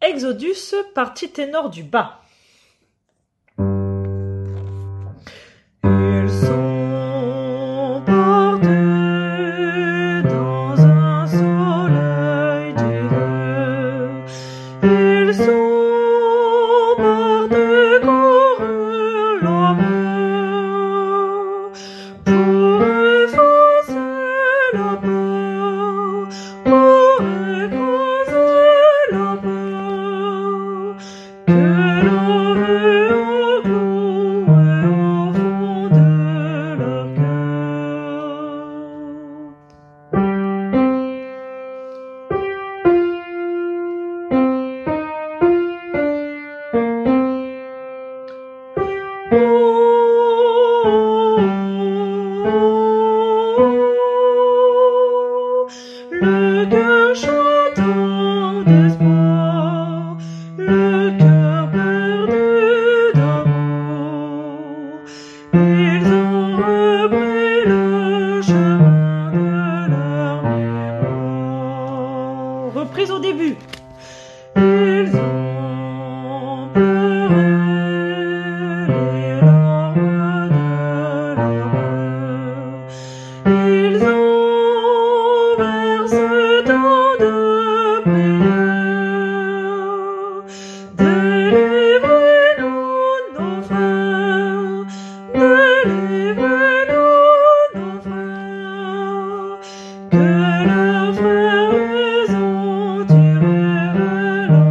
Exodus, partie ténor du bas. Ils sont partis dans un soleil d'hiver. Ils sont partis courir la mer pour effacer la peur, pour écraser la peur que l'on veut enclouer au fond de leur Le cœur chantant d'espoir, le cœur perdu d'amour, ils ont repris le chemin de leur mémoire. Reprise au début. Ils ont pleuré les larmes de leur mère. Ils ont versé tant de prières. Délivrez-nous, nos frères, délivrez-nous, nos frères, que leurs frères les ont tirés vers la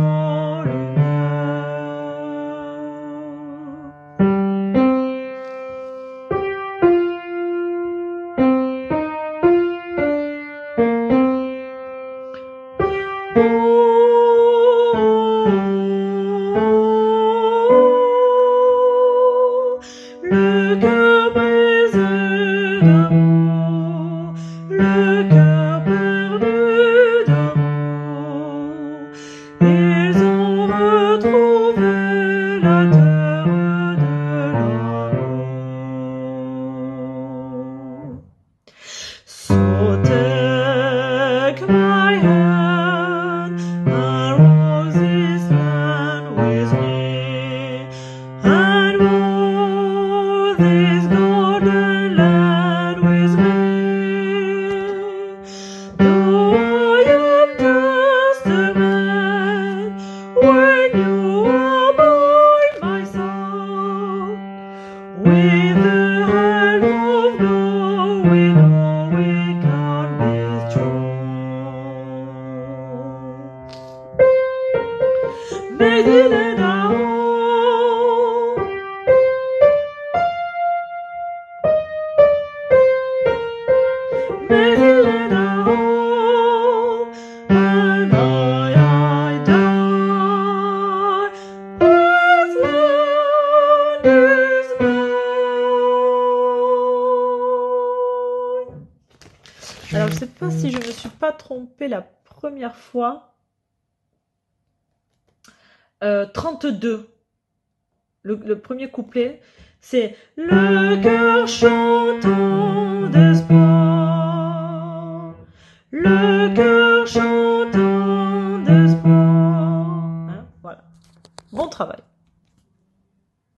Le cœur brisé d'amour, le cœur perdu d'amour, ils ont retrouvé la terre de l'amour. So take my hand and walk this land with me, and walk this golden land with me. Though I am just a man, when you are by my side, with the hand of God, we know we can be strong. Medina and I die, this land is mine. Alors je sais pas si je me suis pas trompée la première fois. 32. Le premier couplet, c'est le cœur chantant